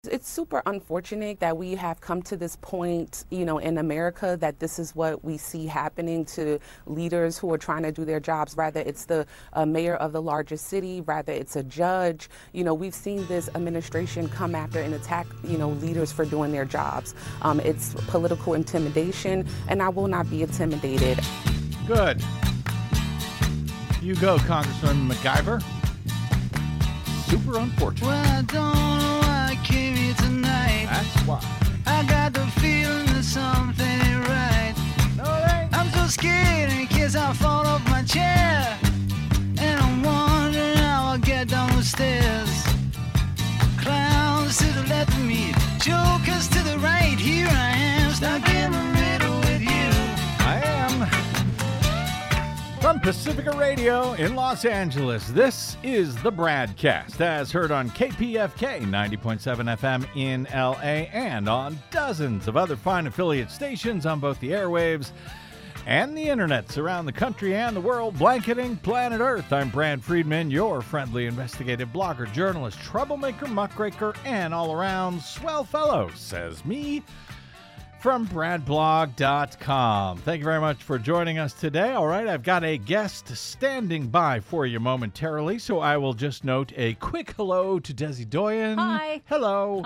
It's super unfortunate that we have come to this point, in America, that this is what we see happening to leaders who are trying to do their jobs. Rather it's the mayor of the largest city, rather it's a judge. We've seen this administration come after and attack, leaders for doing their jobs. It's political intimidation, and I will not be intimidated. Good. You go, Congressman MacGyver. Super unfortunate. Well, I don't know why I came here tonight. That's why. I got the feeling that something ain't right. No, it ain't. I'm so scared in case I fall off my chair. And I'm wondering how I'll get down the stairs. Clowns to the left of me, jokers to the right. Here I am, stuck in the middle with you. I am. From Pacifica Radio in Los Angeles, this is the Bradcast, as heard on KPFK 90.7 FM in LA and on dozens of other fine affiliate stations on both the airwaves and the internets around the country and the world, blanketing planet Earth. I'm Brad Friedman, your friendly investigative blogger, journalist, troublemaker, muckraker, and all-around swell fellow, says me, from bradblog.com. Thank you very much for joining us today. All right, I've got a guest standing by for you momentarily, so I will just note a quick hello to Desi Doyen. Hi. Hello.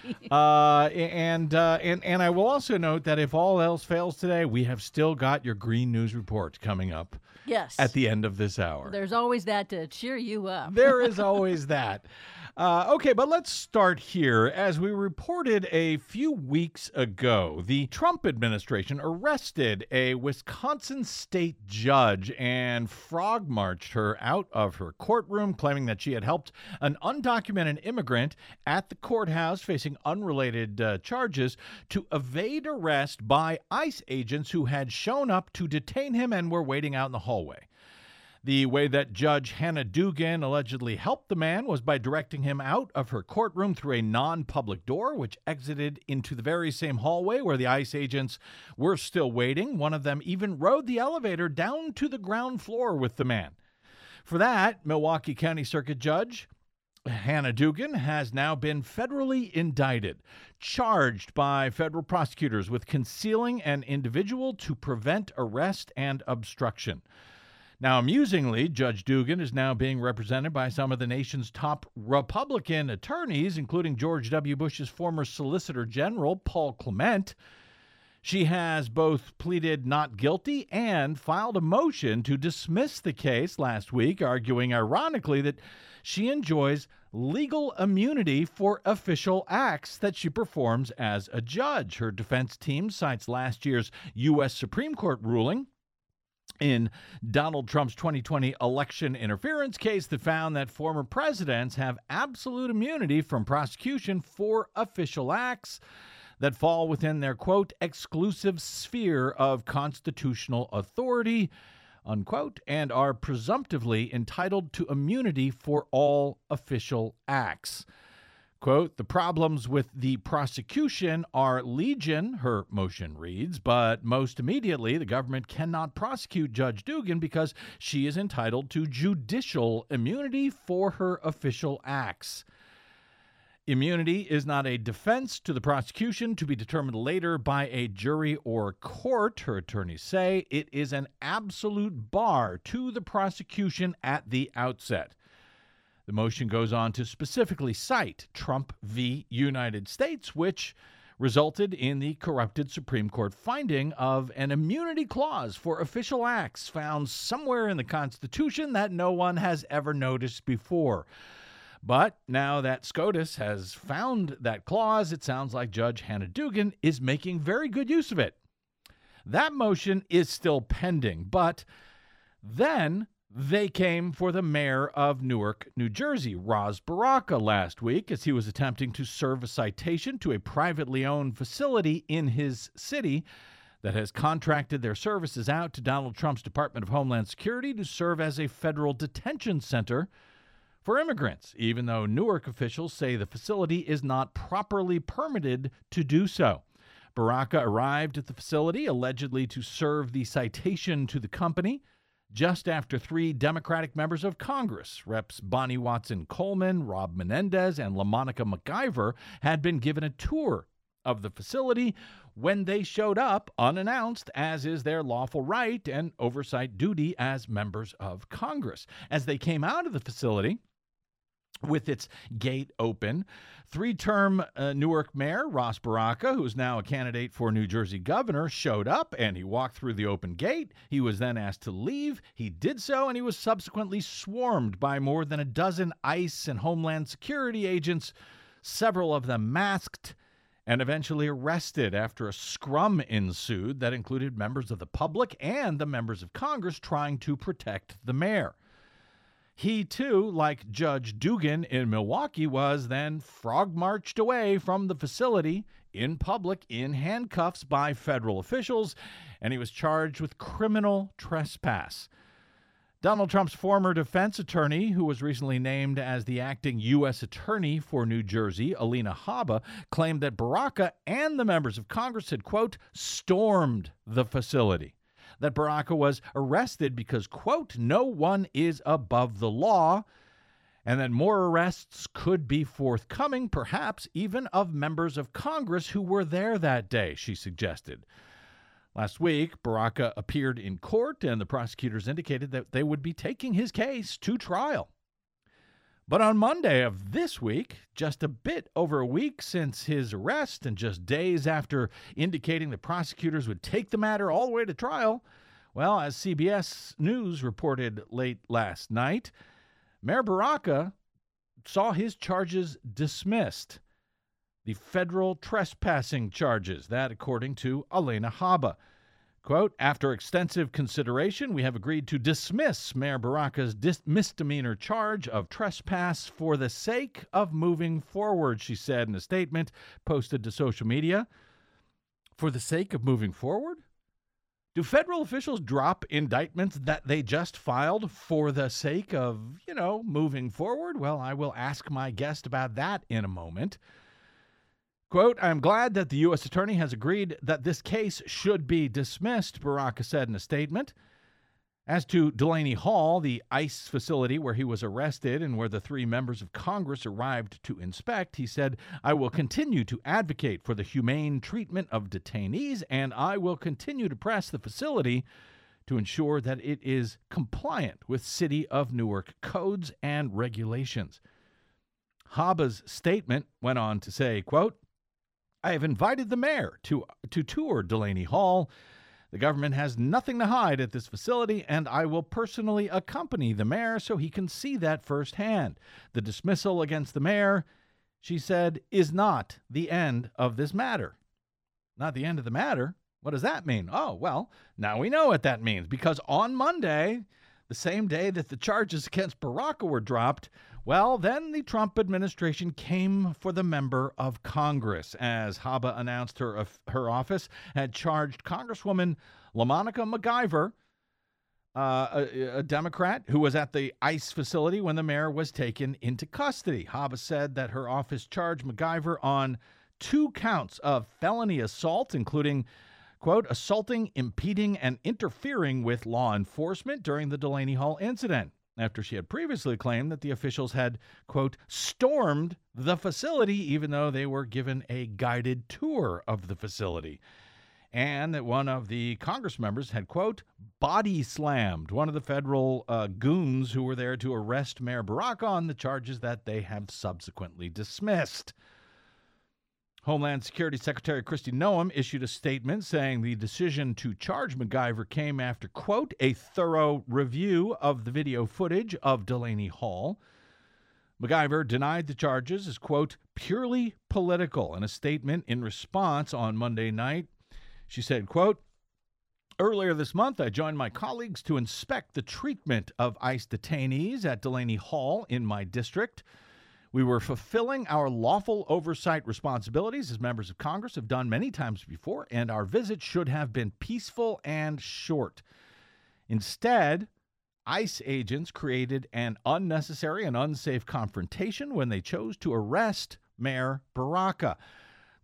Hi. And I will also note that if all else fails today, we have still got your Green News Report coming up Yes. at the end of this hour. There's always that to cheer you up. There is always that. Okay, but let's start here. As we reported a few weeks ago, the Trump administration arrested a Wisconsin state judge and frog-marched her out of her courtroom, claiming that she had helped an undocumented immigrant at the courthouse facing unrelated charges to evade arrest by ICE agents who had shown up to detain him and were waiting out in the hallway. The way that Judge Hannah Dugan allegedly helped the man was by directing him out of her courtroom through a non-public door, which exited into the very same hallway where the ICE agents were still waiting. One of them even rode the elevator down to the ground floor with the man. For that, Milwaukee County Circuit Judge Hannah Dugan has now been federally indicted, charged by federal prosecutors with concealing an individual to prevent arrest and obstruction. Now, amusingly, Judge Dugan is now being represented by some of the nation's top Republican attorneys, including George W. Bush's former Solicitor General, Paul Clement. She has both pleaded not guilty and filed a motion to dismiss the case last week, arguing, ironically, that she enjoys legal immunity for official acts that she performs as a judge. Her defense team cites last year's U.S. Supreme Court ruling in Donald Trump's 2020 election interference case that found that former presidents have absolute immunity from prosecution for official acts that fall within their, quote, exclusive sphere of constitutional authority, unquote, and are presumptively entitled to immunity for all official acts. Quote, the problems with the prosecution are legion, her motion reads, but most immediately the government cannot prosecute Judge Dugan because she is entitled to judicial immunity for her official acts. Immunity is not a defense to the prosecution to be determined later by a jury or court, her attorneys say. It is an absolute bar to the prosecution at the outset. The motion goes on to specifically cite Trump v. United States, which resulted in the corrupted Supreme Court finding of an immunity clause for official acts found somewhere in the Constitution that no one has ever noticed before. But now that SCOTUS has found that clause, it sounds like Judge Hannah Dugan is making very good use of it. That motion is still pending, but then they came for the mayor of Newark, New Jersey, Ras Baraka, last week as he was attempting to serve a citation to a privately owned facility in his city that has contracted their services out to Donald Trump's Department of Homeland Security to serve as a federal detention center for immigrants, even though Newark officials say the facility is not properly permitted to do so. Baraka arrived at the facility allegedly to serve the citation to the company. just after 3 Democratic members of Congress, Reps. Bonnie Watson Coleman, Rob Menendez, and LaMonica McIver, had been given a tour of the facility when they showed up unannounced, as is their lawful right and oversight duty as members of Congress. As they came out of the facility, with its gate open, 3-term Newark Mayor Ras Baraka, who is now a candidate for New Jersey governor, showed up and he walked through the open gate. He was then asked to leave. He did so, and he was subsequently swarmed by more than a dozen ICE and Homeland Security agents, several of them masked, and eventually arrested after a scrum ensued that included members of the public and the members of Congress trying to protect the mayor. He, too, like Judge Dugan in Milwaukee, was then frog-marched away from the facility in public in handcuffs by federal officials, and he was charged with criminal trespass. Donald Trump's former defense attorney, who was recently named as the acting U.S. attorney for New Jersey, Alina Habba, claimed that Baraka and the members of Congress had, quote, stormed the facility. That Baraka was arrested because, quote, no one is above the law, and that more arrests could be forthcoming, perhaps even of members of Congress who were there that day, she suggested. Last week, Baraka appeared in court, and the prosecutors indicated that they would be taking his case to trial. But on Monday of this week, just a bit over a week since his arrest and just days after indicating the prosecutors would take the matter all the way to trial, well, as CBS News reported late last night, Mayor Baraka saw his charges dismissed. The federal trespassing charges, that according to Alina Habba. Quote, after extensive consideration, we have agreed to dismiss Mayor Baraka's misdemeanor charge of trespass for the sake of moving forward, she said in a statement posted to social media. For the sake of moving forward? Do federal officials drop indictments that they just filed for the sake of, moving forward? Well, I will ask my guest about that in a moment. Quote, I am glad that the U.S. attorney has agreed that this case should be dismissed, Baraka said in a statement. As to Delaney Hall, the ICE facility where he was arrested and where the 3 members of Congress arrived to inspect, he said, I will continue to advocate for the humane treatment of detainees, and I will continue to press the facility to ensure that it is compliant with City of Newark codes and regulations. Habba's statement went on to say, quote, I have invited the mayor to tour Delaney Hall. The government has nothing to hide at this facility, and I will personally accompany the mayor so he can see that firsthand. The dismissal against the mayor, she said, is not the end of this matter. Not the end of the matter? What does that mean? Oh, well, now we know what that means, because on Monday, the same day that the charges against Baraka were dropped, well, then the Trump administration came for the member of Congress, as Habba announced her office had charged Congresswoman LaMonica McIver, a Democrat who was at the ICE facility when the mayor was taken into custody. Habba said that her office charged McIver on 2 counts of felony assault, including, quote, assaulting, impeding, and interfering with law enforcement during the Delaney Hall incident, after she had previously claimed that the officials had, quote, stormed the facility, even though they were given a guided tour of the facility, and that one of the Congress members had, quote, body slammed one of the federal goons who were there to arrest Mayor Baraka on the charges that they have subsequently dismissed. Homeland Security Secretary Kristi Noem issued a statement saying the decision to charge McIver came after, quote, a thorough review of the video footage of Delaney Hall. McIver denied the charges as, quote, purely political. In a statement in response on Monday night, she said, quote, earlier this month, I joined my colleagues to inspect the treatment of ICE detainees at Delaney Hall in my district. We were fulfilling our lawful oversight responsibilities as members of Congress have done many times before, and our visit should have been peaceful and short. Instead, ICE agents created an unnecessary and unsafe confrontation when they chose to arrest Mayor Baraka.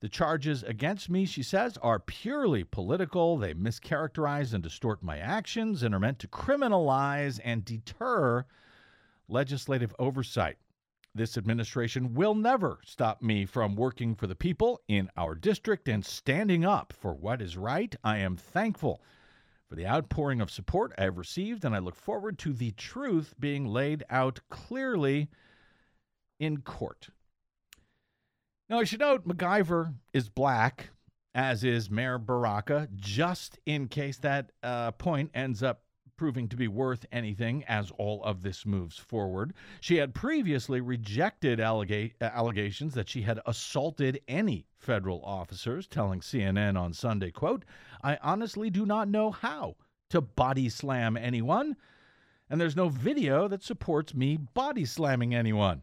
The charges against me, she says, are purely political. They mischaracterize and distort my actions and are meant to criminalize and deter legislative oversight. This administration will never stop me from working for the people in our district and standing up for what is right. I am thankful for the outpouring of support I have received, and I look forward to the truth being laid out clearly in court. Now, I should note MacIver is black, as is Mayor Baraka, just in case that point ends up proving to be worth anything as all of this moves forward. She had previously rejected allegations that she had assaulted any federal officers, telling CNN on Sunday, quote, "I honestly do not know how to body slam anyone, and there's no video that supports me body slamming anyone."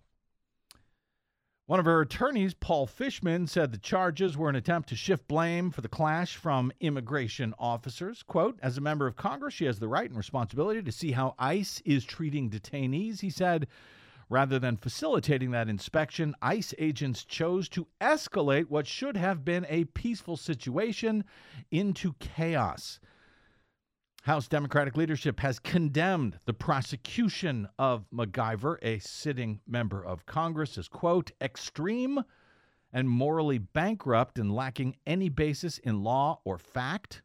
One of her attorneys, Paul Fishman, said the charges were an attempt to shift blame for the clash from immigration officers. Quote, "As a member of Congress, she has the right and responsibility to see how ICE is treating detainees," he said. Rather than facilitating that inspection, ICE agents chose to escalate what should have been a peaceful situation into chaos. House Democratic leadership has condemned the prosecution of MacIver, a sitting member of Congress, as, quote, "extreme and morally bankrupt and lacking any basis in law or fact."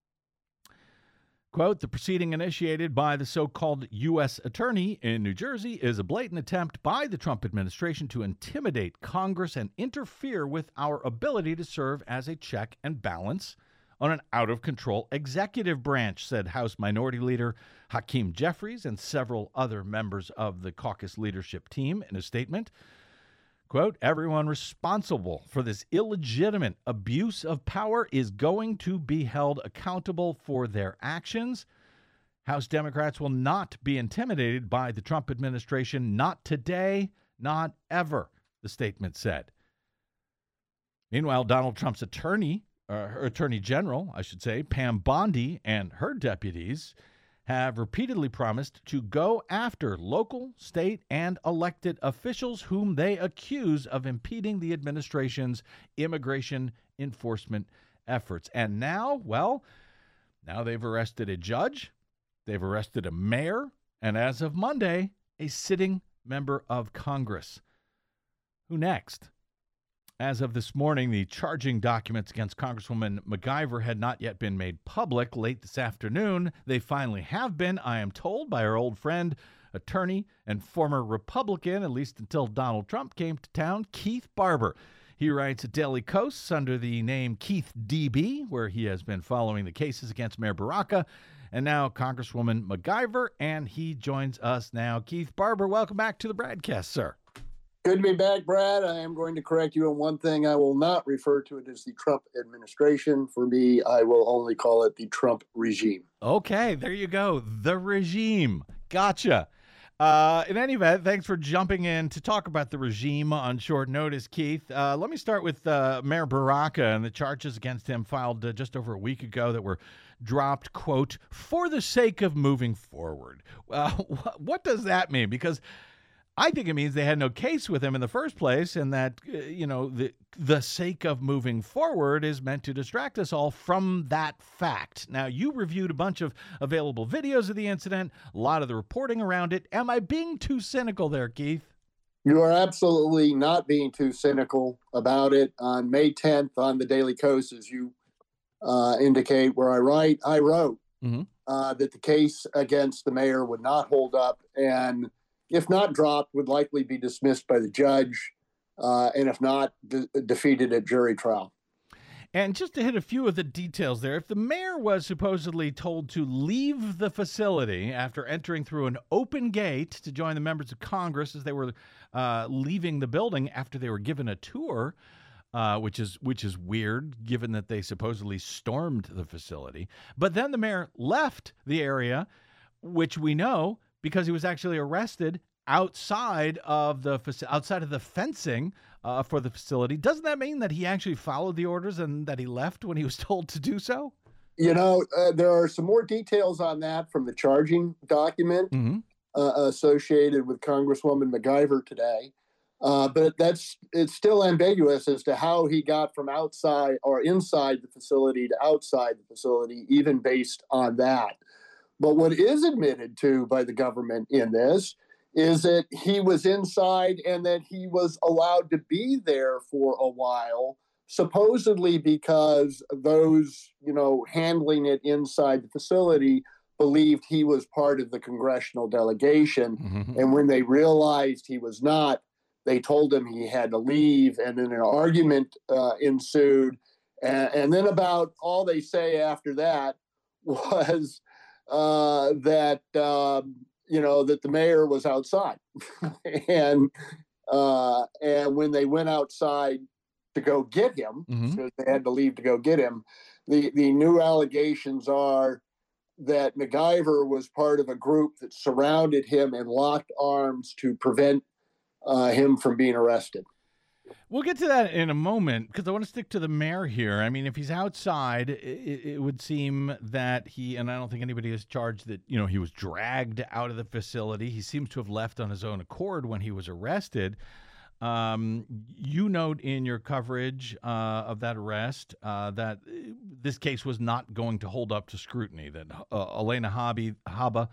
Quote, "The proceeding initiated by the so-called U.S. attorney in New Jersey is a blatant attempt by the Trump administration to intimidate Congress and interfere with our ability to serve as a check and balance on an out-of-control executive branch," said House Minority Leader Hakeem Jeffries and several other members of the caucus leadership team in a statement. Quote, "Everyone responsible for this illegitimate abuse of power is going to be held accountable for their actions. House Democrats will not be intimidated by the Trump administration, not today, not ever," the statement said. Meanwhile, Donald Trump's attorney General, Pam Bondi, and her deputies have repeatedly promised to go after local, state, and elected officials whom they accuse of impeding the administration's immigration enforcement efforts. And now they've arrested a judge, they've arrested a mayor, and as of Monday, a sitting member of Congress. Who next? As of this morning, the charging documents against Congresswoman MacIver had not yet been made public. Late this afternoon, they finally have been, I am told, by our old friend, attorney, and former Republican, at least until Donald Trump came to town, Keith Barber. He writes at Daily Kos under the name Keith DB, where he has been following the cases against Mayor Baraka and now Congresswoman MacIver, and he joins us now. Keith Barber, welcome back to the broadcast, sir. Good to be back, Brad. I am going to correct you on one thing. I will not refer to it as the Trump administration. For me, I will only call it the Trump regime. Okay, there you go. The regime. Gotcha. In any event, thanks for jumping in to talk about the regime on short notice, Keith. Let me start with Mayor Baraka and the charges against him filed just over a week ago that were dropped, quote, "for the sake of moving forward." What does that mean? Because I think it means they had no case with him in the first place, and that, the sake of moving forward is meant to distract us all from that fact. Now, you reviewed a bunch of available videos of the incident, a lot of the reporting around it. Am I being too cynical there, Keith? You are absolutely not being too cynical about it. On May 10th on the Daily Kos, as you indicate where I wrote that the case against the mayor would not hold up, and if not dropped, would likely be dismissed by the judge, and if not, defeated at jury trial. And just to hit a few of the details there, if the mayor was supposedly told to leave the facility after entering through an open gate to join the members of Congress as they were leaving the building after they were given a tour, which is weird, given that they supposedly stormed the facility. But then the mayor left the area, which we know because he was actually arrested outside of the fencing for the facility. Doesn't that mean that he actually followed the orders and that he left when he was told to do so? There are some more details on that from the charging document associated with Congresswoman MacIver today. But it's still ambiguous as to how he got from outside or inside the facility to outside the facility, even based on that. But what is admitted to by the government in this is that he was inside and that he was allowed to be there for a while, supposedly because those, handling it inside the facility believed he was part of the congressional delegation. Mm-hmm. And when they realized he was not, they told him he had to leave. And then an argument ensued. And then about all they say after that was that the mayor was outside. and when they went outside to go get him, because they had to leave to go get him, the new allegations are that MacIver was part of a group that surrounded him and locked arms to prevent him from being arrested. We'll get to that in a moment, because I want to stick to the mayor here. I mean, if he's outside, it would seem that and I don't think anybody has charged that, he was dragged out of the facility. He seems to have left on his own accord when he was arrested. You note in your coverage of that arrest that this case was not going to hold up to scrutiny, that Alina Habba,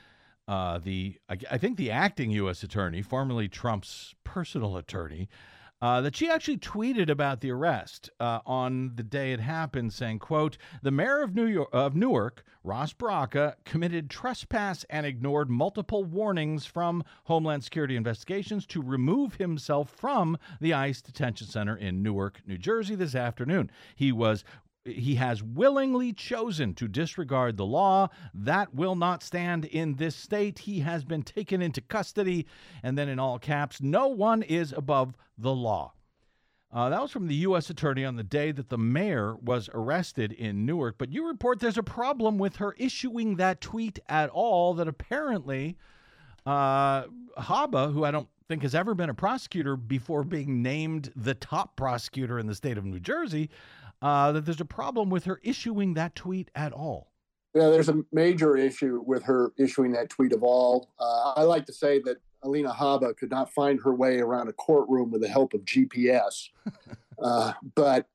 I think the acting U.S. attorney, formerly Trump's personal attorney, that she actually tweeted about the arrest on the day it happened, saying, quote, "The mayor of Newark, Ross Baraka, committed trespass and ignored multiple warnings from Homeland Security investigations to remove himself from the ICE detention center in Newark, New Jersey this afternoon. He has willingly chosen to disregard the law. That will not stand in this state. He has been taken into custody." And then in all caps, "No one is above the law." That was from the U.S. attorney on the day that the mayor was arrested in Newark. But you report there's a problem with her issuing that tweet at all, that apparently Habba, who I don't think has ever been a prosecutor before being named the top prosecutor in the state of New Jersey, that there's a problem with her issuing that tweet at all. Yeah, there's a major issue with her issuing that tweet of all. I like to say that Alina Habba could not find her way around a courtroom with the help of GPS. But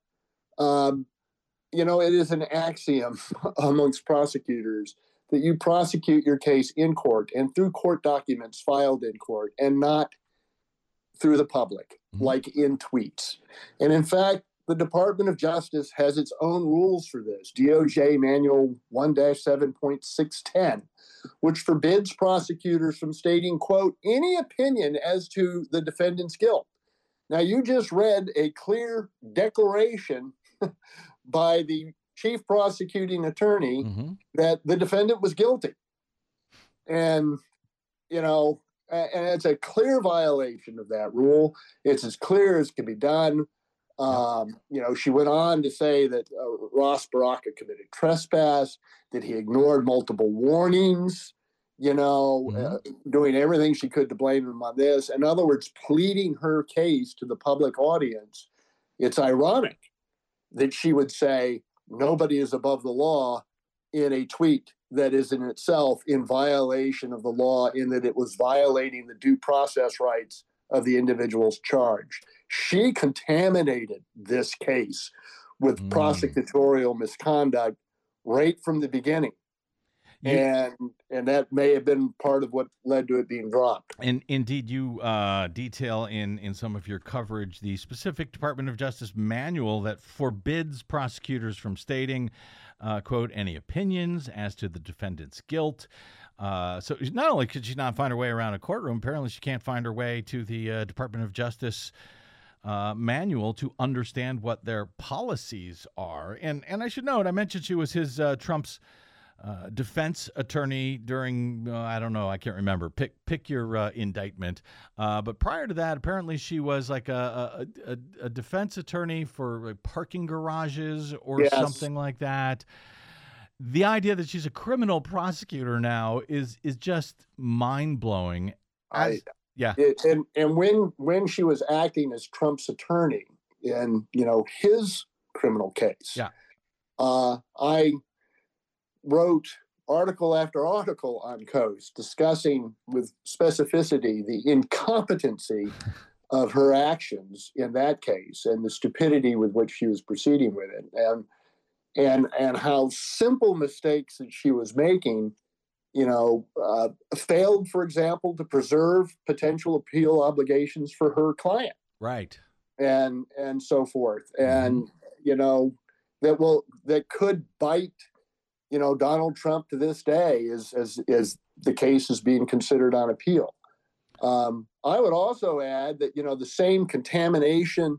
it is an axiom amongst prosecutors that you prosecute your case in court and through court documents filed in court, and not through the public, like in tweets. And in fact, the Department of Justice has its own rules for this, DOJ Manual 1-7.610, which forbids prosecutors from stating, quote, "any opinion as to the defendant's guilt." Now, you just read a clear declaration by the chief prosecuting attorney that the defendant was guilty. And, and it's a clear violation of that rule. It's as clear as can be done. She went on to say that Ross Baraka committed trespass, that he ignored multiple warnings, doing everything she could to blame him on this. In other words, pleading her case to the public audience. It's ironic that she would say nobody is above the law in a tweet that is in itself in violation of the law, in that it was violating the due process rights of the individuals charged. She contaminated this case with prosecutorial misconduct right from the beginning. And that may have been part of what led to it being dropped. And indeed, you detail in some of your coverage the specific Department of Justice manual that forbids prosecutors from stating, quote, "any opinions as to the defendant's guilt." So not only could she not find her way around a courtroom, apparently she can't find her way to the Department of Justice manual to understand what their policies are. And I should note, I mentioned she was Trump's defense attorney during, I don't know, I can't remember. Pick your indictment. But prior to that, apparently she was like a defense attorney for like parking garages or something like that. The idea that she's a criminal prosecutor now is just mind-blowing. When she was acting as Trump's attorney in his criminal case, I wrote article after article on Coast discussing with specificity the incompetency of her actions in that case and the stupidity with which she was proceeding with it, and how simple mistakes that she was making, failed, for example, to preserve potential appeal obligations for her client, right, and so forth, and that could bite Donald Trump to this day as the case is being considered on appeal. I would also add that the same contamination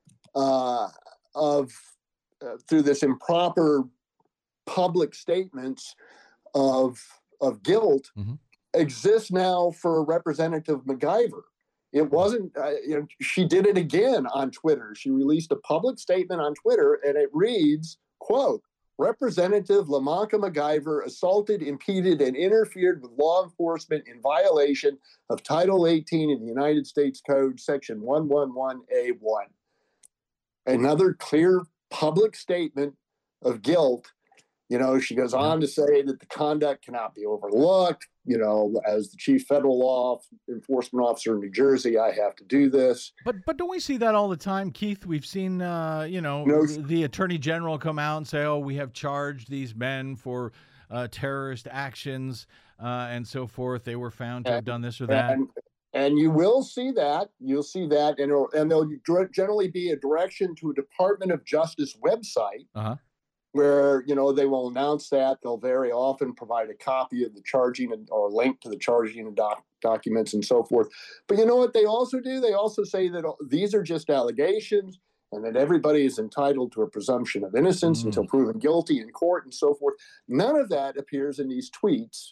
through this improper public statements of guilt exists now for Representative MacIver. It wasn't, she did it again on Twitter. She released a public statement on Twitter, and it reads, quote, Representative LaMonka MacIver assaulted, impeded, and interfered with law enforcement in violation of Title 18 of the United States Code, Section 111A1. Another clear public statement of guilt. She goes on to say that the conduct cannot be overlooked. As the chief federal law enforcement officer in New Jersey, I have to do this. But don't we see that all the time, Keith? We've seen, the attorney general come out and say, oh, we have charged these men for terrorist actions and so forth. They were found to have done this or that. And you will see that. You'll see that. And there'll generally be a direction to a Department of Justice website. Where they will announce that. They'll very often provide a copy of the charging or link to the charging documents and so forth. But you know what they also do? They also say that these are just allegations and that everybody is entitled to a presumption of innocence until proven guilty in court and so forth. None of that appears in these tweets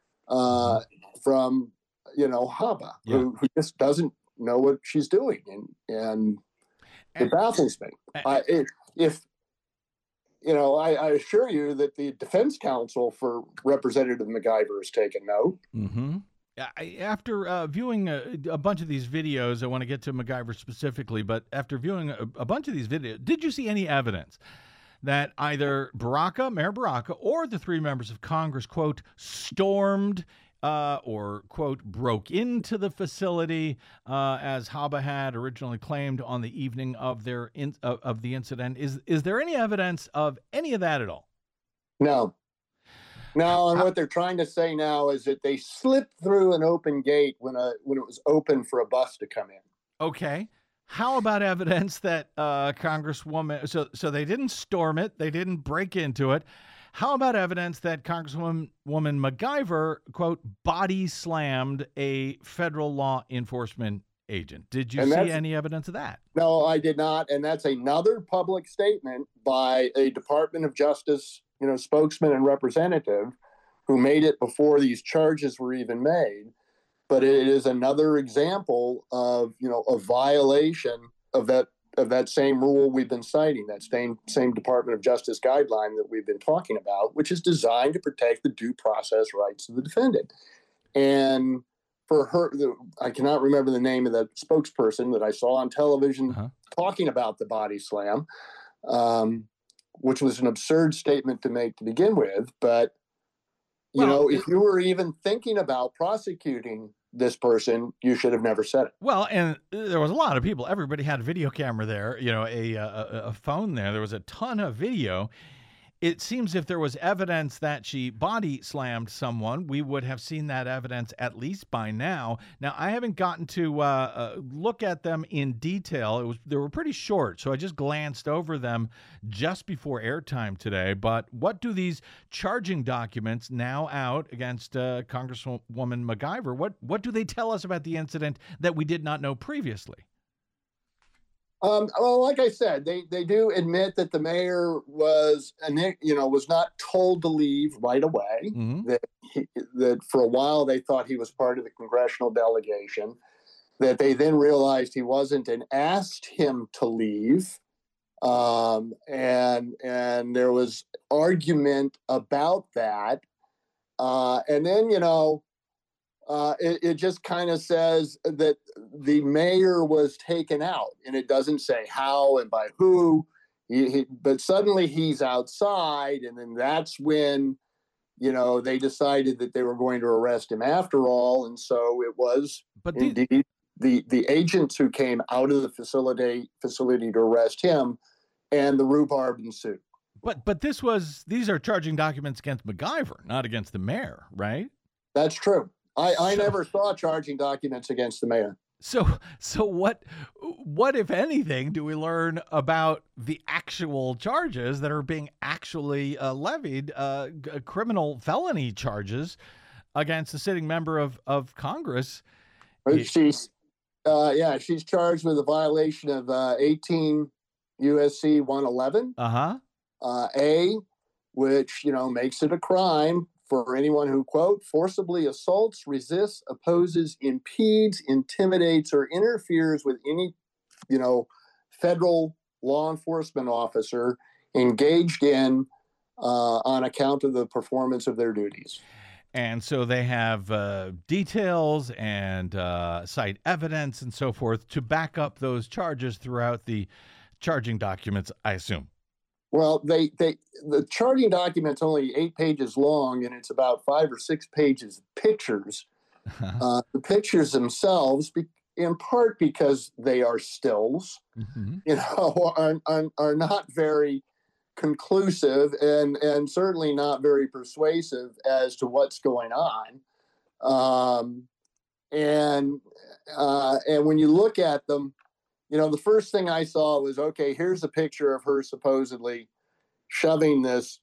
from Haba, who just doesn't know what she's doing, and it baffles me. I assure you that the defense counsel for Representative MacIver has taken note. After viewing a bunch of these videos, I want to get to MacIver specifically, but after viewing a bunch of these videos, did you see any evidence that either Mayor Baraka, or the three members of Congress, quote, stormed or, quote, broke into the facility, as Haba had originally claimed on the evening of the incident? Is there any evidence of any of that at all? No. And what they're trying to say now is that they slipped through an open gate when it was open for a bus to come in. Okay. How about evidence that Congresswoman? So they didn't storm it. They didn't break into it. How about evidence that Congresswoman MacIver, quote, body slammed a federal law enforcement agent? Did you see any evidence of that? No, I did not. And that's another public statement by a Department of Justice, spokesman and representative who made it before these charges were even made. But it is another example of, a violation of that same rule we've been citing, that same Department of Justice guideline that we've been talking about, which is designed to protect the due process rights of the defendant. And for her, I cannot remember the name of the spokesperson that I saw on television talking about the body slam, which was an absurd statement to make to begin with. But, if you were even thinking about prosecuting this person, you should have never said it. Well, and there was a lot of people. Everybody had a video camera there, a phone there. There was a ton of video. It seems if there was evidence that she body slammed someone, we would have seen that evidence at least by now. Now, I haven't gotten to look at them in detail. They were pretty short, so I just glanced over them just before airtime today. But what do these charging documents now out against Congresswoman MacIver, what do they tell us about the incident that we did not know previously? Well, like I said, they do admit that the mayor was not told to leave right away. That for a while they thought he was part of the congressional delegation. That they then realized he wasn't and asked him to leave. And there was argument about that. And then it just kind of says that the mayor was taken out, and it doesn't say how and by who. But suddenly he's outside, and then that's when, they decided that they were going to arrest him after all, and so it was indeed the agents who came out of the facility to arrest him, and the rhubarb ensued. But these are charging documents against MacGyver, not against the mayor, right? That's true. I never saw charging documents against the mayor. So what if anything do we learn about the actual charges that are being actually levied, criminal felony charges against the sitting member of Congress? She's charged with a violation of 18 USC 111. A, which, makes it a crime for anyone who, quote, forcibly assaults, resists, opposes, impedes, intimidates, or interferes with any, federal law enforcement officer engaged in on account of the performance of their duties. And so they have details and cite evidence and so forth to back up those charges throughout the charging documents, I assume. Well, the charging document's only 8 pages long, and it's about 5 or 6 pages of pictures. The pictures themselves, in part because they are stills, are not very conclusive and certainly not very persuasive as to what's going on. And when you look at them, the first thing I saw was, okay, here's a picture of her supposedly shoving this,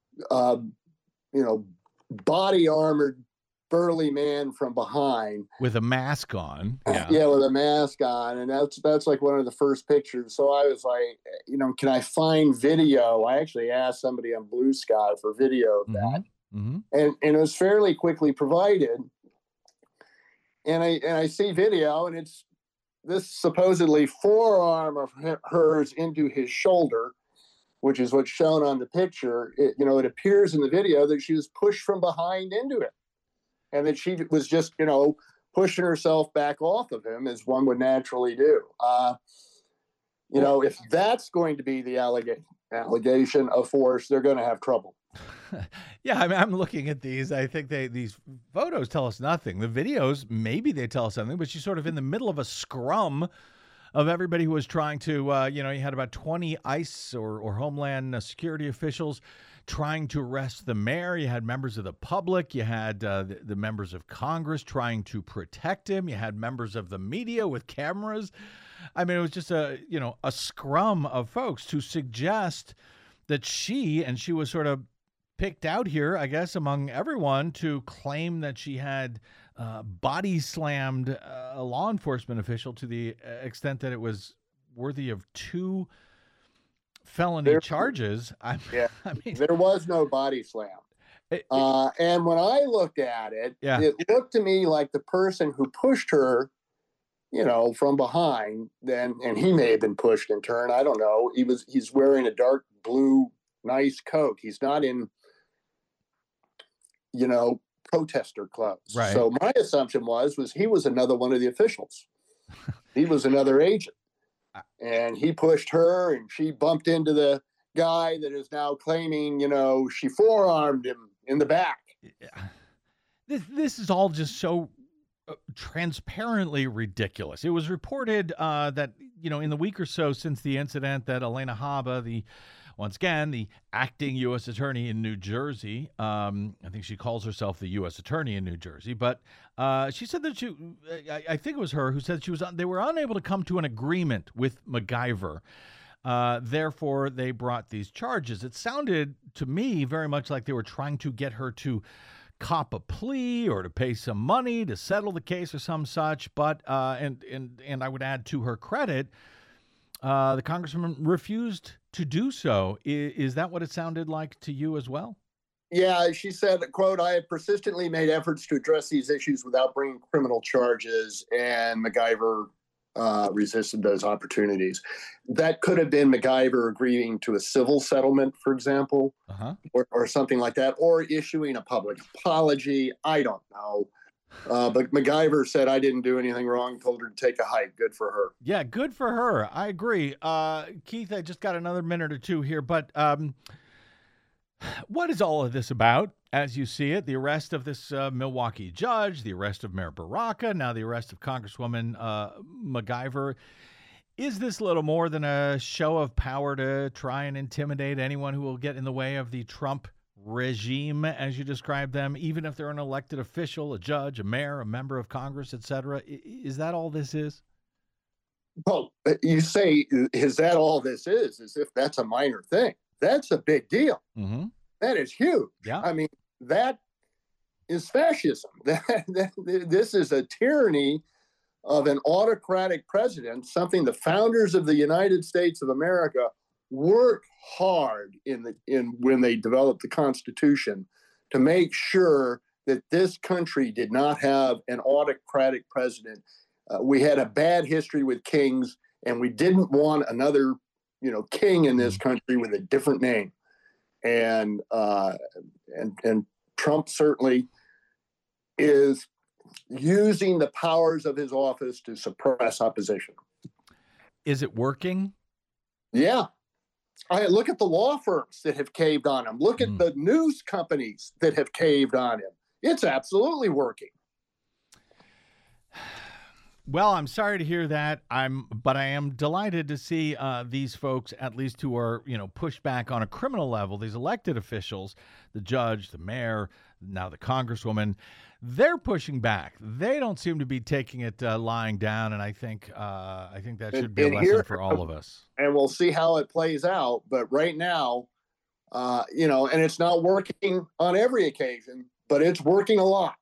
body armored burly man from behind with a mask on. Yeah, with a mask on, and that's like one of the first pictures. So I was like, can I find video? I actually asked somebody on Blue Sky for video of that, and it was fairly quickly provided. And I see video, and it's this supposedly forearm of hers into his shoulder, which is what's shown on the picture. It appears in the video that she was pushed from behind into it, and that she was just, pushing herself back off of him, as one would naturally do. If that's going to be the allegation of force, they're going to have trouble. Yeah, I mean, I'm looking at these. I think these photos tell us nothing. The videos, maybe they tell us something, but she's sort of in the middle of a scrum of everybody who was trying to, you had about 20 ICE or Homeland Security officials trying to arrest the mayor. You had members of the public. You had the members of Congress trying to protect him. You had members of the media with cameras. I mean, it was just a scrum of folks to suggest that she was sort of picked out here, I guess, among everyone to claim that she had body slammed a law enforcement official to the extent that it was worthy of 2 felony charges. I mean, there was no body slam. And when I looked at it, it looked to me like the person who pushed her, from behind, and he may have been pushed in turn. I don't know. He's wearing a dark blue, nice coat. He's not in, protester clothes. Right. So my assumption was he was another one of the officials. He was another agent. And he pushed her, and she bumped into the guy that is now claiming, she forearmed him in the back. This is all just so transparently ridiculous. It was reported that, in the week or so since the incident, that Alina Habba, once again, the acting U.S. attorney in New Jersey, I think she calls herself the U.S. attorney in New Jersey, but she said that I think it was her who said they were unable to come to an agreement with MacGyver. Therefore, they brought these charges. It sounded to me very much like they were trying to get her to cop a plea or to pay some money to settle the case or some such. But and I would add, to her credit, the congresswoman refused to do so. Is that what it sounded like to you as well? Yeah, she said, quote, "I have persistently made efforts to address these issues without bringing criminal charges, and MacGyver resisted those opportunities." That could have been MacGyver agreeing to a civil settlement, for example, or something like that, or issuing a public apology. I don't know. But MacGyver said, "I didn't do anything wrong," told her to take a hike. Good for her. Yeah, good for her. I agree. Keith, I just got another minute or two here, but What is all of this about, as you see it? The arrest of this Milwaukee judge, the arrest of Mayor Baraka, now the arrest of Congresswoman McIver. Is this little more than a show of power to try and intimidate anyone who will get in the way of the Trump regime, as you describe them, even if they're an elected official, a judge, a mayor, a member of Congress, etc.? Is that all this is? Well, you say, is that all this is? As if that's a minor thing. That's a big deal. Mm-hmm. That is huge. Yeah. I mean, that is fascism. This is a tyranny of an autocratic president, something the founders of the United States of America worked hard when they developed the Constitution to make sure that this country did not have an autocratic president. We had a bad history with kings, and we didn't want another king in this country with a different name. And Trump certainly is using the powers of his office to suppress opposition. Is it working? Yeah. Look at the law firms that have caved on him. Look at the news companies that have caved on him. It's absolutely working. Well, I'm sorry to hear that. But I am delighted to see these folks, at least who are, pushed back on a criminal level, these elected officials, the judge, the mayor, now the congresswoman, they're pushing back. They don't seem to be taking it lying down, and I think that should be a lesson for all of us. And we'll see how it plays out. But right now, and it's not working on every occasion, but it's working a lot.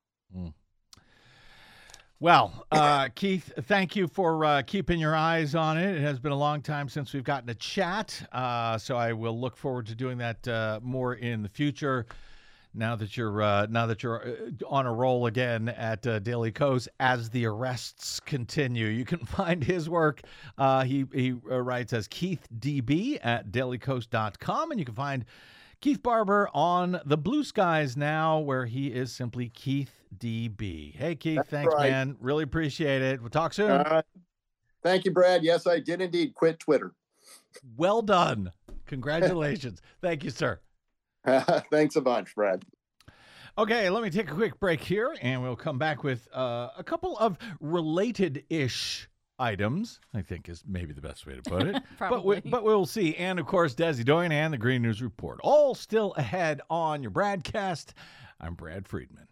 Well, Keith, thank you for keeping your eyes on it. It has been a long time since we've gotten a chat, so I will look forward to doing that more in the future. Now that you're on a roll again at Daily Kos as the arrests continue, you can find his work. He writes as Keith DB at dailykos.com, and you can find Keith Barber on the Blue Skies now, where he is simply Keith DB. Hey, Keith, That's thanks, right. man. Really appreciate it. We'll talk soon. Thank you, Brad. Yes, I did indeed quit Twitter. Well done. Congratulations. Thank you, sir. Thanks a bunch, Brad. Okay, let me take a quick break here, and we'll come back with a couple of related-ish items, I think is maybe the best way to put it. Probably. But we'll see. And, of course, Desi Doyen and the Green News Report. All still ahead on your Bradcast. I'm Brad Friedman.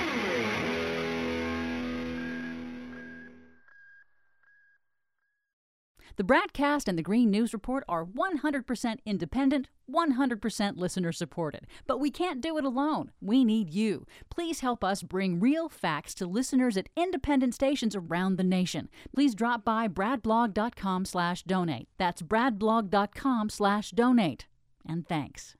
The Bradcast and the Green News Report are 100% independent, 100% listener-supported. But we can't do it alone. We need you. Please help us bring real facts to listeners at independent stations around the nation. Please drop by bradblog.com/donate. That's bradblog.com/donate. And thanks.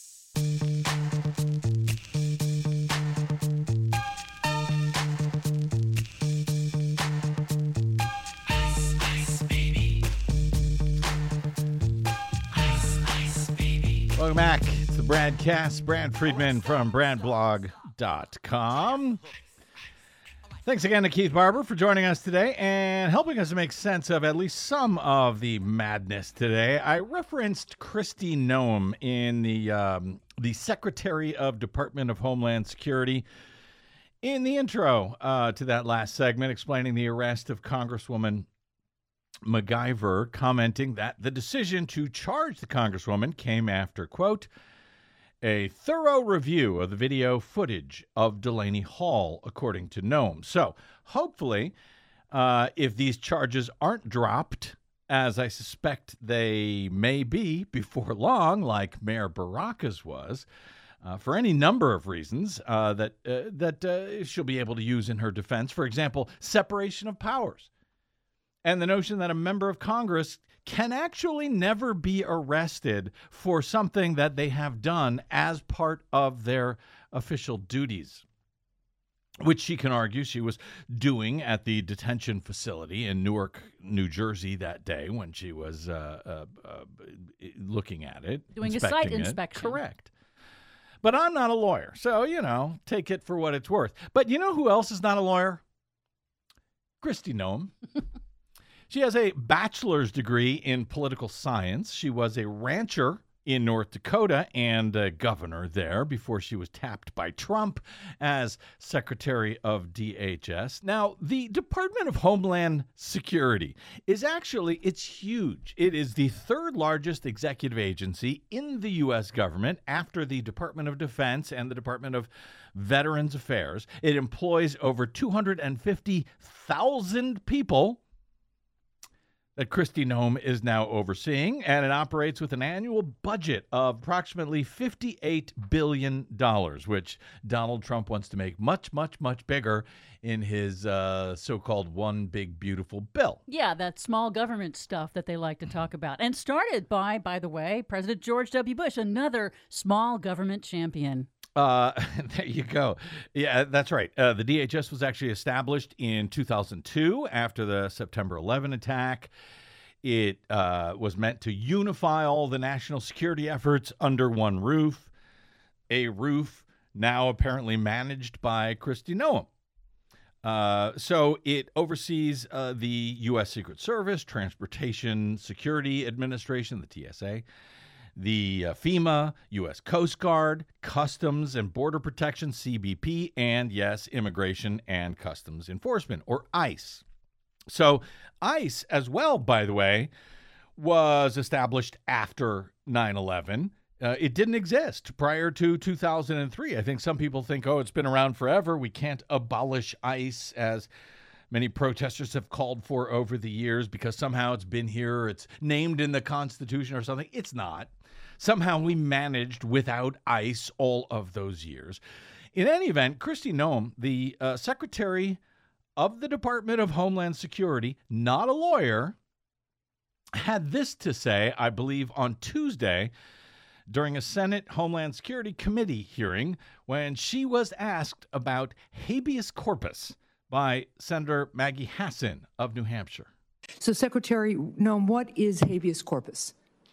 Welcome back. It's the Bradcast. Brad Friedman from bradblog.com. Thanks again to Keith Barber for joining us today and helping us to make sense of at least some of the madness today. I referenced Kristi Noem in the Secretary of Department of Homeland Security in the intro to that last segment, explaining the arrest of Congresswoman McIver, commenting that the decision to charge the Congresswoman came after, quote, a thorough review of the video footage of Delaney Hall, according to Noem. So hopefully, if these charges aren't dropped, as I suspect they may be before long, like Mayor Baraka's was, for any number of reasons that she'll be able to use in her defense. For example, separation of powers. And the notion that a member of Congress can actually never be arrested for something that they have done as part of their official duties, which she can argue she was doing at the detention facility in Newark, New Jersey that day when she was looking at it. Doing a site inspection. Correct. But I'm not a lawyer, so, take it for what it's worth. But you know who else is not a lawyer? Kristi Noem. She has a bachelor's degree in political science. She was a rancher in North Dakota and governor there before she was tapped by Trump as Secretary of DHS. Now, the Department of Homeland Security it's huge. It is the third largest executive agency in the U.S. government after the Department of Defense and the Department of Veterans Affairs. It employs over 250,000 people that Kristi Noem is now overseeing, and it operates with an annual budget of approximately $58 billion, which Donald Trump wants to make much, much, much bigger in his so-called one big beautiful bill. Yeah, that small government stuff that they like to talk about. And started by the way, President George W. Bush, another small government champion. There you go. Yeah, that's right. The DHS was actually established in 2002 after the September 11 attack. It was meant to unify all the national security efforts under one roof, a roof now apparently managed by Kristi Noem. So it oversees the U.S. Secret Service, Transportation Security Administration, the TSA, the FEMA, U.S. Coast Guard, Customs and Border Protection, CBP, and, yes, Immigration and Customs Enforcement, or ICE. So ICE, as well, by the way, was established after 9/11. It didn't exist prior to 2003. I think some people think, it's been around forever. We can't abolish ICE, as many protesters have called for over the years, because somehow it's been here, it's named in the Constitution or something. It's not. Somehow we managed without ICE all of those years. In any event, Kristi Noem, the Secretary of the Department of Homeland Security, not a lawyer, had this to say, I believe, on Tuesday during a Senate Homeland Security Committee hearing when she was asked about habeas corpus by Senator Maggie Hassan of New Hampshire. So, Secretary Noem, what is habeas corpus?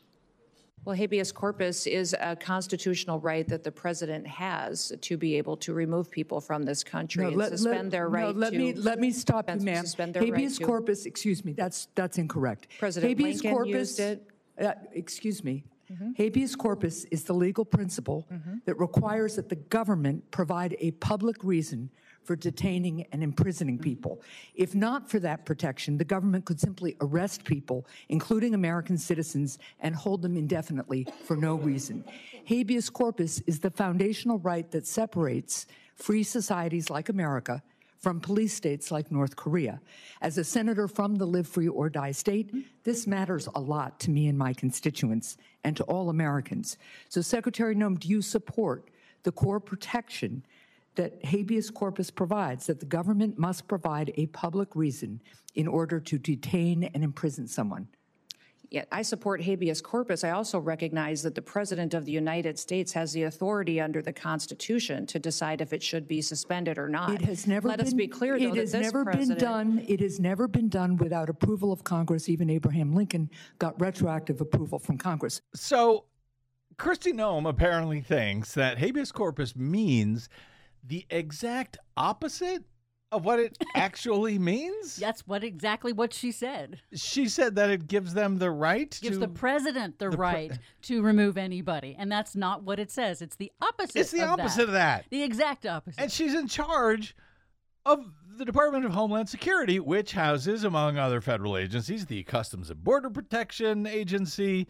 Well, habeas corpus is a constitutional right that the president has to be able to remove people from this country and suspend their right to. Let me stop you, ma'am. Habeas corpus, excuse me, that's incorrect. President Lincoln used it. Excuse me. Habeas corpus is the legal principle that requires that the government provide a public reason for detaining and imprisoning people. If not for that protection, the government could simply arrest people, including American citizens, and hold them indefinitely for no reason. Habeas corpus is the foundational right that separates free societies like America from police states like North Korea. As a senator from the Live Free or Die state, this matters a lot to me and my constituents and to all Americans. So, Secretary Noem, do you support the core protection that habeas corpus provides, that the government must provide a public reason in order to detain and imprison someone? Yeah, I support habeas corpus. I also recognize that the President of the United States has the authority under the Constitution to decide if it should be suspended or not. It has never Let us be clear, though, that this president... It has never been done without approval of Congress. Even Abraham Lincoln got retroactive approval from Congress. So Kristi Noem apparently thinks that habeas corpus means the exact opposite of what it actually means? That's exactly what she said. She said that it gives them the right gives the president the right to remove anybody. And that's not what it says. It's the opposite. It's the opposite of that. The exact opposite. And she's in charge of the Department of Homeland Security, which houses, among other federal agencies, the Customs and Border Protection Agency,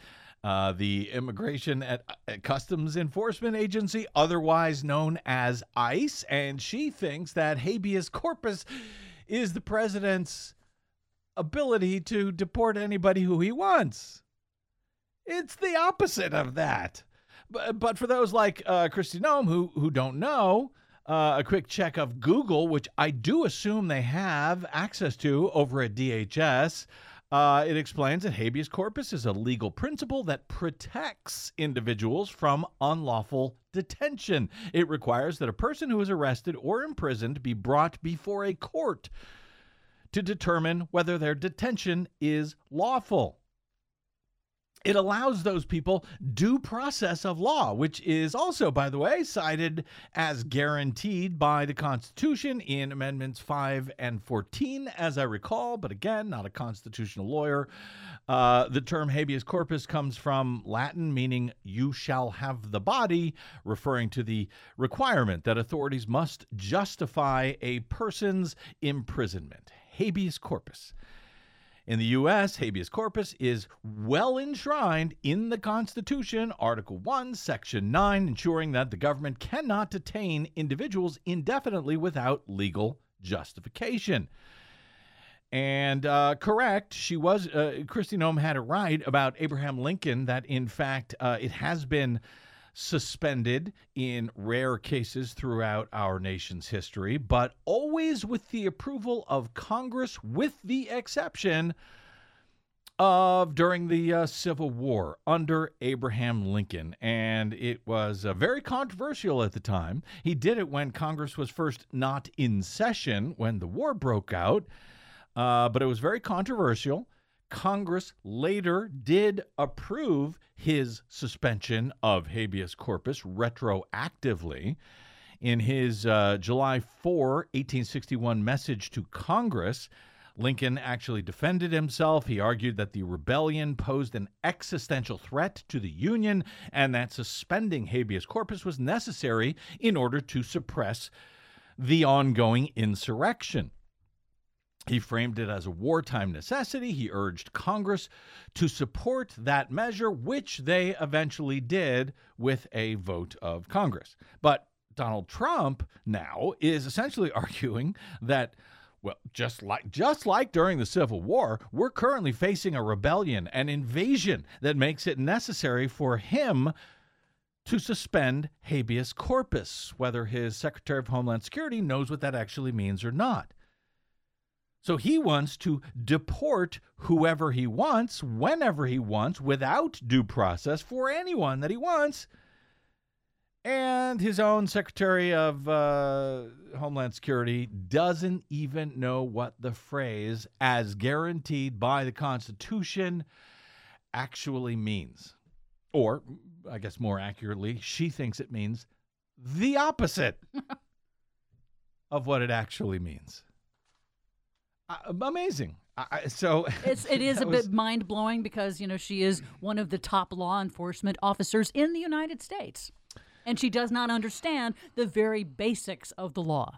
the Immigration and Customs Enforcement Agency, otherwise known as ICE, and she thinks that habeas corpus is the president's ability to deport anybody who he wants. It's the opposite of that. But for those like Kristi Noem who don't know, a quick check of Google, which I do assume they have access to over at DHS, it explains that habeas corpus is a legal principle that protects individuals from unlawful detention. It requires that a person who is arrested or imprisoned be brought before a court to determine whether their detention is lawful. It allows those people due process of law, which is also, by the way, cited as guaranteed by the Constitution in Amendments 5 and 14, as I recall, but again, not a constitutional lawyer. The term habeas corpus comes from Latin, meaning you shall have the body, referring to the requirement that authorities must justify a person's imprisonment. Habeas corpus. In the U.S., habeas corpus is well enshrined in the Constitution, Article 1, Section 9, ensuring that the government cannot detain individuals indefinitely without legal justification. And correct, she was, Kristi Noem had it right about Abraham Lincoln, that in fact it has been suspended in rare cases throughout our nation's history, but always with the approval of Congress, with the exception of during the Civil War under Abraham Lincoln. And it was very controversial at the time. He did it when Congress was first not in session, when the war broke out, but it was very controversial. Congress later did approve his suspension of habeas corpus retroactively. In his July 4, 1861 message to Congress, Lincoln actually defended himself. He argued that the rebellion posed an existential threat to the Union and that suspending habeas corpus was necessary in order to suppress the ongoing insurrection. He framed it as a wartime necessity. He urged Congress to support that measure, which they eventually did with a vote of Congress. But Donald Trump now is essentially arguing that, well, just like during the Civil War, we're currently facing a rebellion, an invasion that makes it necessary for him to suspend habeas corpus, whether his Secretary of Homeland Security knows what that actually means or not. So he wants to deport whoever he wants, whenever he wants, without due process for anyone that he wants. And his own Secretary of Homeland Security doesn't even know what the phrase, as guaranteed by the Constitution, actually means. Or, I guess more accurately, she thinks it means the opposite of what it actually means. Amazing. It is a bit mind-blowing because, you know, she is one of the top law enforcement officers in the United States, and she does not understand the very basics of the law.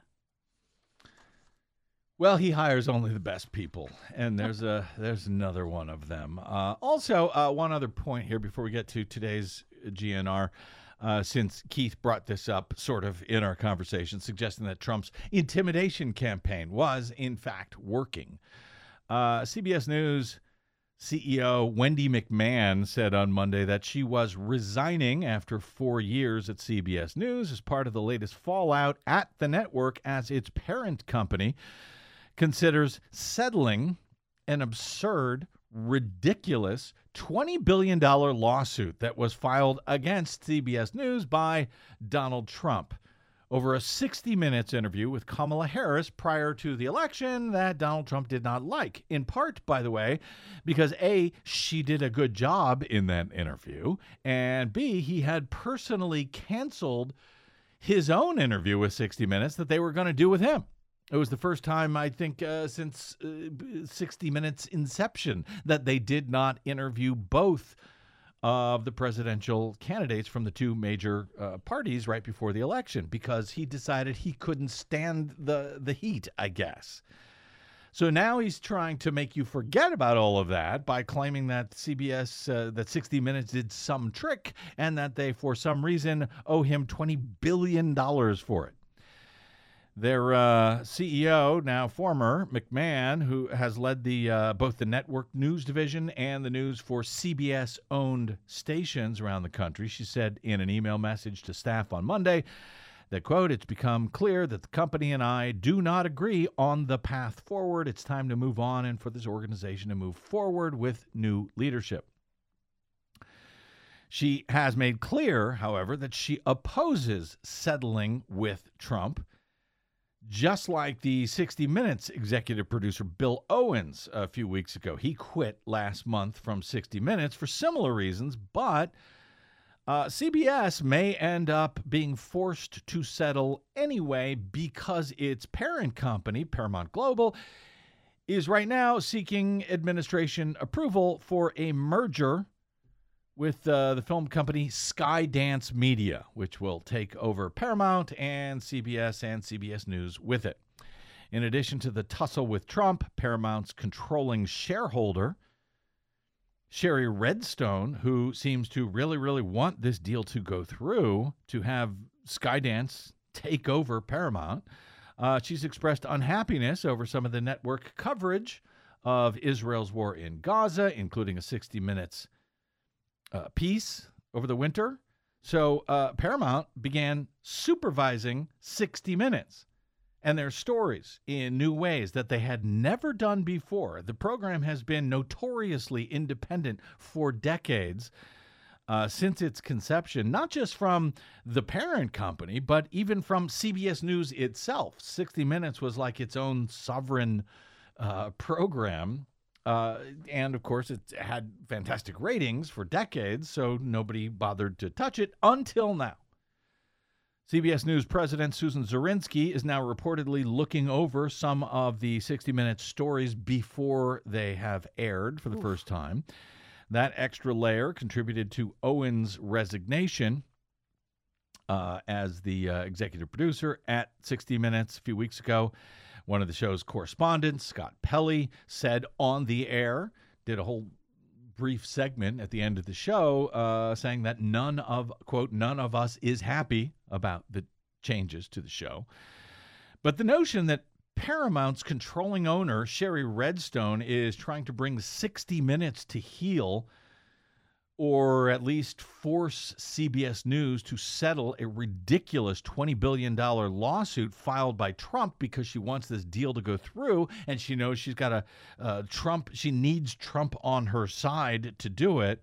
Well, he hires only the best people, and there's another one of them. Also, one other point here before we get to today's GNR. Since Keith brought this up sort of in our conversation, suggesting that Trump's intimidation campaign was, in fact, working. CBS News CEO Wendy McMahon said on Monday that she was resigning after 4 years at CBS News as part of the latest fallout at the network as its parent company considers settling an absurd, ridiculous $20 billion lawsuit that was filed against CBS News by Donald Trump over a 60 Minutes interview with Kamala Harris prior to the election that Donald Trump did not like. In part, by the way, because A, she did a good job in that interview, and B, he had personally canceled his own interview with 60 Minutes that they were going to do with him. It was the first time, I think, since 60 Minutes inception that they did not interview both of the presidential candidates from the two major parties right before the election because he decided he couldn't stand the heat, I guess. So now he's trying to make you forget about all of that by claiming that that 60 Minutes did some trick and that they, for some reason, owe him $20 billion for it. Their CEO, now former, McMahon, who has led both the network news division and the news for CBS-owned stations around the country, she said in an email message to staff on Monday that, quote, "It's become clear that the company and I do not agree on the path forward. It's time to move on and for this organization to move forward with new leadership." She has made clear, however, that she opposes settling with Trump Just like the 60 Minutes executive producer Bill Owens a few weeks ago. He quit last month from 60 Minutes for similar reasons, but CBS may end up being forced to settle anyway because its parent company, Paramount Global, is right now seeking administration approval for a merger with the film company Skydance Media, which will take over Paramount and CBS News with it. In addition to the tussle with Trump, Paramount's controlling shareholder, Sherry Redstone, who seems to really, really want this deal to go through, to have Skydance take over Paramount, she's expressed unhappiness over some of the network coverage of Israel's war in Gaza, including a 60 Minutes piece over the winter. So Paramount began supervising 60 Minutes and their stories in new ways that they had never done before. The program has been notoriously independent for decades since its conception, not just from the parent company, but even from CBS News itself. 60 Minutes was like its own sovereign program. And, of course, it had fantastic ratings for decades, so nobody bothered to touch it until now. CBS News President Susan Zirinsky is now reportedly looking over some of the 60 Minutes stories before they have aired for the first time. That extra layer contributed to Owens' resignation as the executive producer at 60 Minutes a few weeks ago. One of the show's correspondents, Scott Pelley, said on the air, did a whole brief segment at the end of the show saying that none of us is happy about the changes to the show. But the notion that Paramount's controlling owner, Sherry Redstone, is trying to bring 60 Minutes to heel, or at least force CBS News to settle a ridiculous $20 billion lawsuit filed by Trump because she wants this deal to go through, and she knows she's got she needs Trump on her side to do it,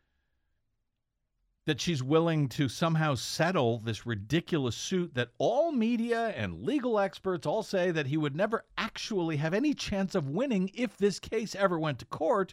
that she's willing to somehow settle this ridiculous suit that all media and legal experts all say that he would never actually have any chance of winning if this case ever went to court.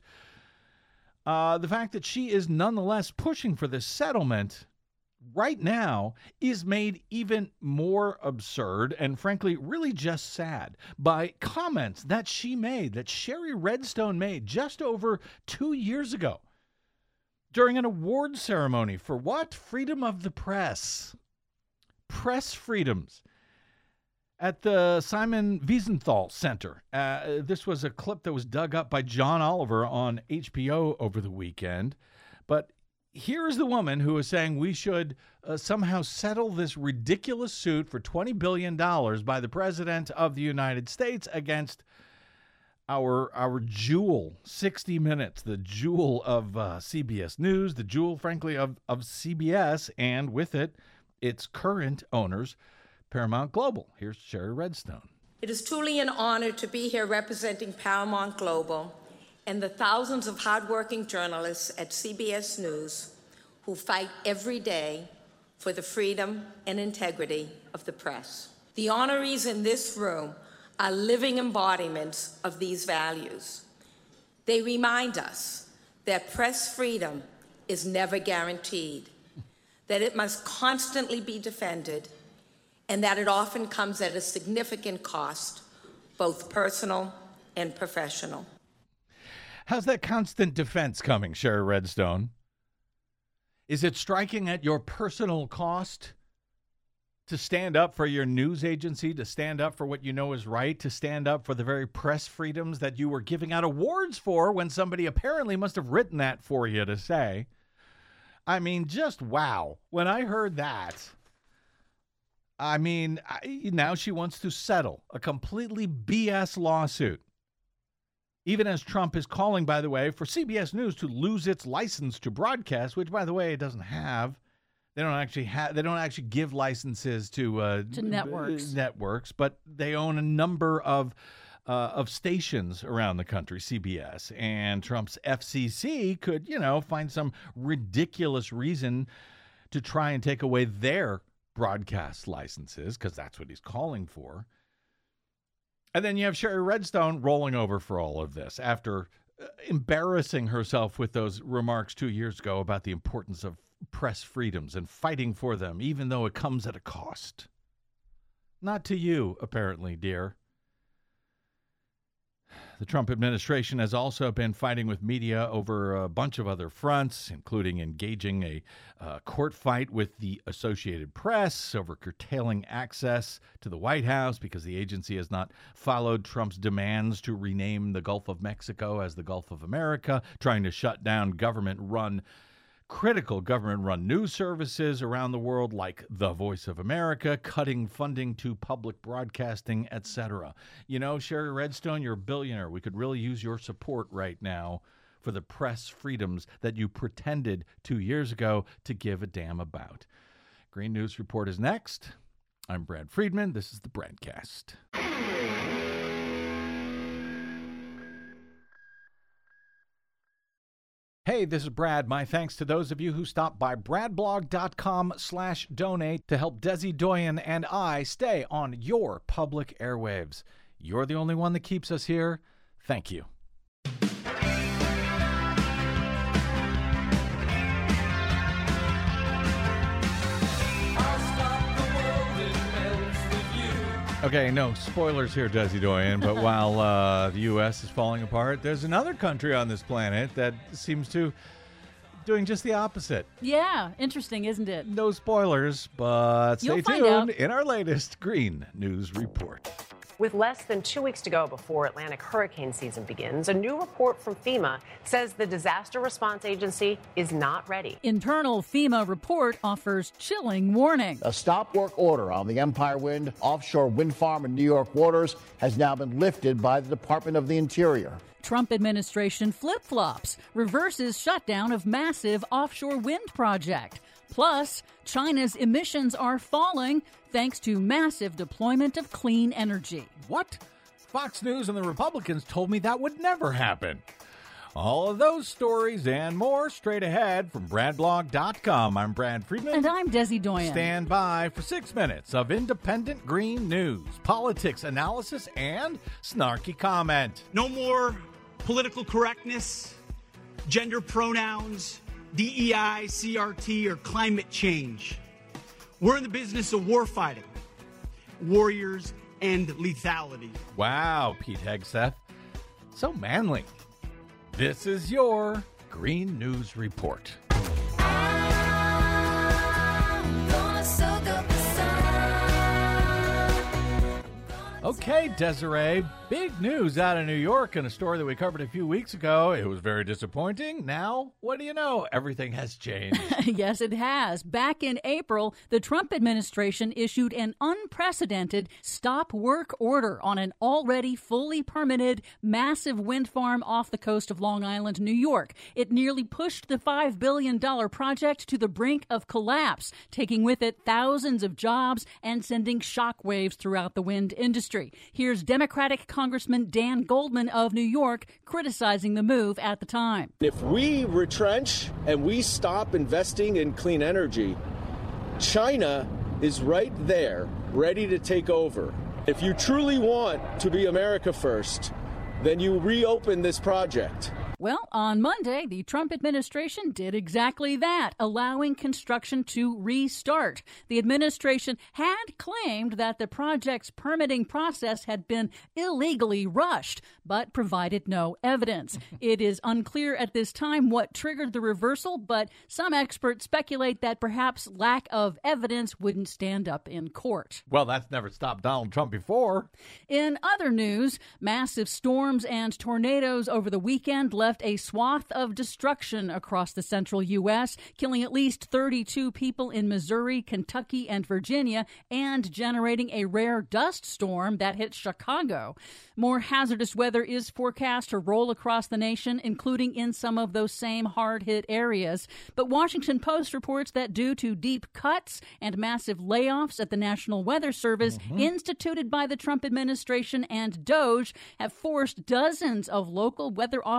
The fact that she is nonetheless pushing for this settlement right now is made even more absurd and, frankly, really just sad by comments that Sherry Redstone made just over 2 years ago during an award ceremony for what? Freedom of the press. Press freedoms. At the Simon Wiesenthal Center. This was a clip that was dug up by John Oliver on HBO over the weekend. But here's the woman who is saying we should somehow settle this ridiculous suit for $20 billion by the President of the United States against our jewel, 60 Minutes, the jewel of CBS News, the jewel, frankly, of CBS, and with it, its current owners, Paramount Global. Here's Sherry Redstone. It is truly an honor to be here representing Paramount Global and the thousands of hardworking journalists at CBS News who fight every day for the freedom and integrity of the press. The honorees in this room are living embodiments of these values. They remind us that press freedom is never guaranteed, that it must constantly be defended, and that it often comes at a significant cost, both personal and professional. How's that constant defense coming, Sherry Redstone? Is it striking at your personal cost to stand up for your news agency, to stand up for what you know is right, to stand up for the very press freedoms that you were giving out awards for when somebody apparently must have written that for you to say? I mean, just wow. When I heard that, now she wants to settle a completely BS lawsuit. Even as Trump is calling, by the way, for CBS News to lose its license to broadcast, which, by the way, it doesn't have. They don't actually give licenses to networks, but they own a number of stations around the country, CBS, and Trump's FCC could, find some ridiculous reason to try and take away their broadcast licenses, because that's what he's calling for. And then you have Sherry Redstone rolling over for all of this after embarrassing herself with those remarks 2 years ago about the importance of press freedoms and fighting for them, even though it comes at a cost. Not to you, apparently, dear. The Trump administration has also been fighting with media over a bunch of other fronts, including engaging a court fight with the Associated Press over curtailing access to the White House because the agency has not followed Trump's demands to rename the Gulf of Mexico as the Gulf of America, trying to shut down critical government-run news services around the world like The Voice of America, cutting funding to public broadcasting, etc. You know, Sherry Redstone, you're a billionaire. We could really use your support right now for the press freedoms that you pretended 2 years ago to give a damn about. Green News Report is next. I'm Brad Friedman. This is the Bradcast. Hey, this is Brad. My thanks to those of you who stopped by bradblog.com/donate to help Desi Doyen and I stay on your public airwaves. You're the only one that keeps us here. Thank you. Okay, no spoilers here, Desi Doyen, but while the U.S. is falling apart, there's another country on this planet that seems to doing just the opposite. Yeah, interesting, isn't it? No spoilers, but stay tuned in our latest Green News Report. With less than 2 weeks to go before Atlantic hurricane season begins, a new report from FEMA says the disaster response agency is not ready. Internal FEMA report offers chilling warning. A stop work order on the Empire Wind offshore wind farm in New York waters has now been lifted by the Department of the Interior. Trump administration flip-flops, reverses shutdown of massive offshore wind project. Plus, China's emissions are falling thanks to massive deployment of clean energy. What? Fox News and the Republicans told me that would never happen. All of those stories and more straight ahead from BradBlog.com. I'm Brad Friedman. And I'm Desi Doyen. Stand by for 6 minutes of independent green news, politics analysis, and snarky comment. No more political correctness, gender pronouns, DEI, CRT, or climate change. We're in the business of war fighting, warriors, and lethality. Wow, Pete Hegseth. So manly. This is your Green News Report. Okay, Desiree, big news out of New York in a story that we covered a few weeks ago. It was very disappointing. Now, what do you know? Everything has changed. Yes, it has. Back in April, the Trump administration issued an unprecedented stop work order on an already fully permitted massive wind farm off the coast of Long Island, New York. It nearly pushed the $5 billion project to the brink of collapse, taking with it thousands of jobs and sending shockwaves throughout the wind industry. Here's Democratic Congressman Dan Goldman of New York criticizing the move at the time. If we retrench and we stop investing in clean energy, China is right there, ready to take over. If you truly want to be America first, then you reopen this project. Well, on Monday, the Trump administration did exactly that, allowing construction to restart. The administration had claimed that the project's permitting process had been illegally rushed, but provided no evidence. It is unclear at this time what triggered the reversal, but some experts speculate that perhaps lack of evidence wouldn't stand up in court. Well, that's never stopped Donald Trump before. In other news, massive storms and tornadoes over the weekend left a swath of destruction across the central U.S., killing at least 32 people in Missouri, Kentucky, and Virginia, and generating a rare dust storm that hit Chicago. More hazardous weather is forecast to roll across the nation, including in some of those same hard-hit areas. But Washington Post reports that due to deep cuts and massive layoffs at the National Weather Service, instituted by the Trump administration and DOJ, have forced dozens of local weather offices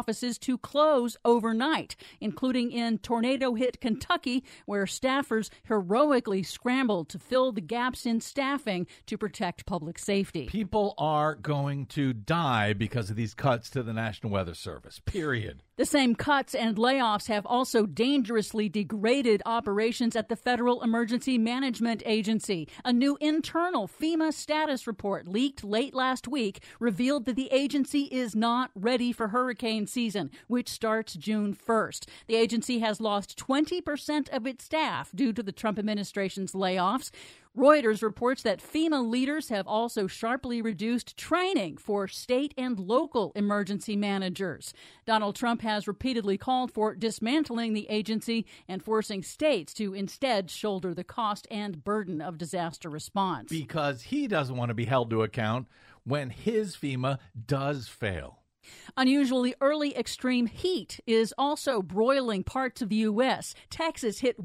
to close overnight, including in tornado-hit Kentucky, where staffers heroically scrambled to fill the gaps in staffing to protect public safety. People are going to die because of these cuts to the National Weather Service, period. The same cuts and layoffs have also dangerously degraded operations at the Federal Emergency Management Agency. A new internal FEMA status report leaked late last week revealed that the agency is not ready for hurricane season, which starts June 1st. The agency has lost 20% of its staff due to the Trump administration's layoffs. Reuters reports that FEMA leaders have also sharply reduced training for state and local emergency managers. Donald Trump has repeatedly called for dismantling the agency and forcing states to instead shoulder the cost and burden of disaster response. Because he doesn't want to be held to account when his FEMA does fail. Unusually early extreme heat is also broiling parts of the U.S. Texas hit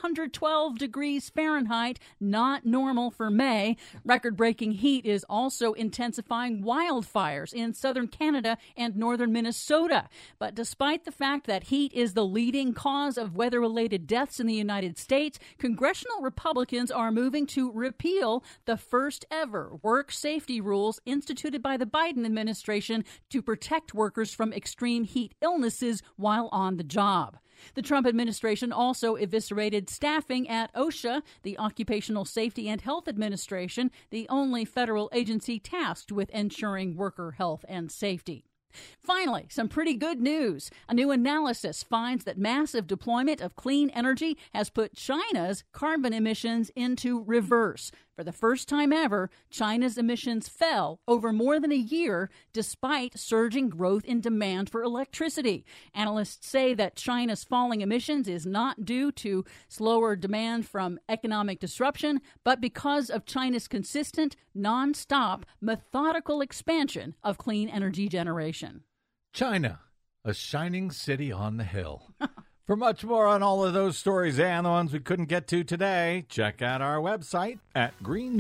112 degrees Fahrenheit, not normal for May. Record-breaking heat is also intensifying wildfires in southern Canada and northern Minnesota. But despite the fact that heat is the leading cause of weather-related deaths in the United States, congressional Republicans are moving to repeal the first-ever work safety rules instituted by the Biden administration to protect workers from extreme heat illnesses while on the job. The Trump administration also eviscerated staffing at OSHA, the Occupational Safety and Health Administration, the only federal agency tasked with ensuring worker health and safety. Finally, some pretty good news. A new analysis finds that massive deployment of clean energy has put China's carbon emissions into reverse. For the first time ever, China's emissions fell over more than a year despite surging growth in demand for electricity. Analysts say that China's falling emissions is not due to slower demand from economic disruption, but because of China's consistent, non-stop, methodical expansion of clean energy generation. China, a shining city on the hill. For much more on all of those stories and the ones we couldn't get to today, check out our website at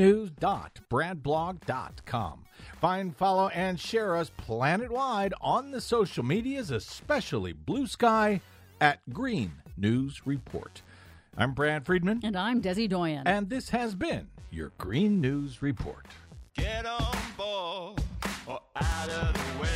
greennews.bradblog.com. Find, follow, and share us planet-wide on the social medias, especially Blue Sky, at Green News Report. I'm Brad Friedman. And I'm Desi Doyen. And this has been your Green News Report. Get on board or out of the way.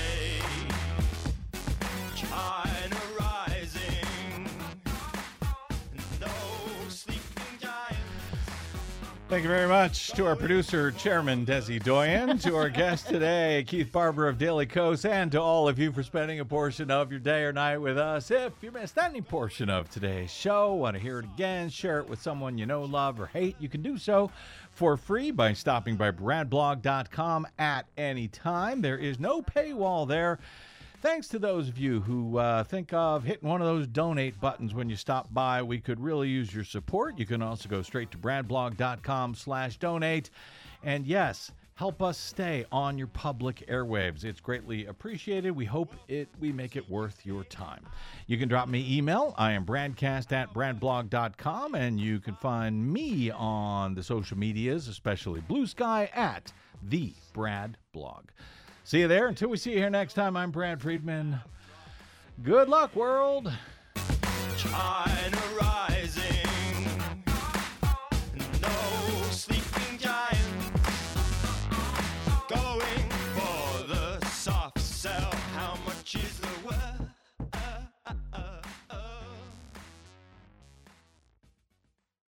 China rising. No sleeping giants. Thank you very much to our producer, Chairman Desi Doyen, to our guest today, Keith Barber of Daily Kos, and to all of you for spending a portion of your day or night with us. If you missed any portion of today's show, want to hear it again, share it with someone you know, love, or hate, you can do so for free by stopping by bradblog.com at any time. There is no paywall there. Thanks to those of you who think of hitting one of those donate buttons when you stop by. We could really use your support. You can also go straight to bradblog.com/donate. And yes, help us stay on your public airwaves. It's greatly appreciated. We hope we make it worth your time. You can drop me email. I am bradcast@bradblog.com, and you can find me on the social medias, especially Blue Sky, at the Brad Blog. See you there. Until we see you here next time, I'm Brad Friedman. Good luck, world. China